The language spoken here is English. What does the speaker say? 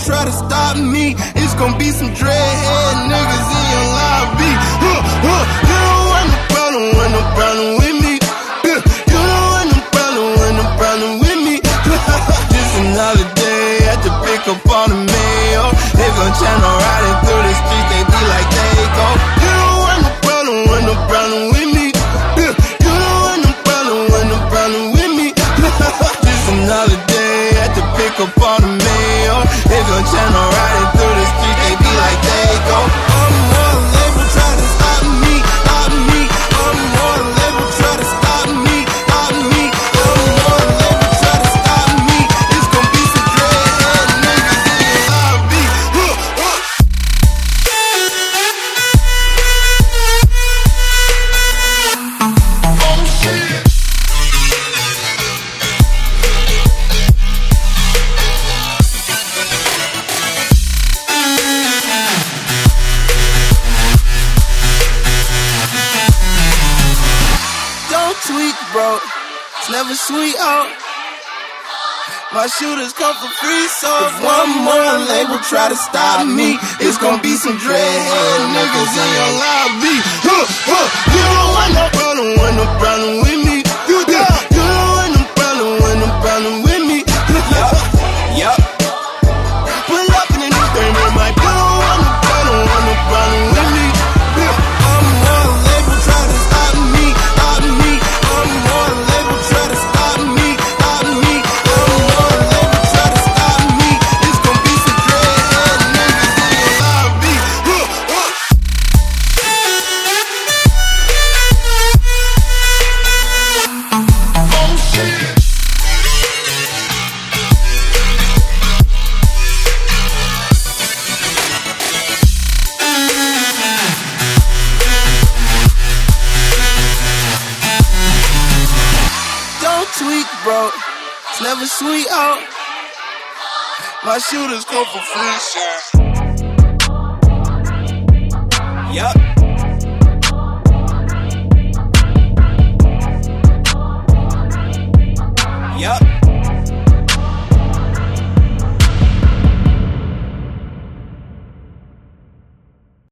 try to stop me, it's gon' be some dreadhead niggas in your lobby. You don't want no problem with me. You don't want no problem with me. Just another day at the pick up on the mail. They gon' channel riding through the streets, they be like they go. You don't want no problem with me. You don't want no problem with me. Just another day at the pick up on the mail. They gon' channel riding through the streets, they be like they go. I'm more label, try to stop me. I'm more label, try to stop me. I'm more label, try to stop me. It's gon' be some dreadhead niggas in your lobby. Oh shit. Don't tweet, bro. It's never sweet, oh. My shooters come for free, so if one more label try to stop me, it's gon' be some dreadhead niggas in your lobby. You don't want no problem with me. You don't want no problem with me. Yup. Pull up in the new thing, man, like, you don't want no problem with me. I'm more label, try to stop me. I'm more label, try to stop me. I'm more label, try to stop me. It's gon' be some dreadhead niggas in your lobby. Oh shit. Don't tweet, bro. It's never sweet, oh. My shooters come for free shit. Yup.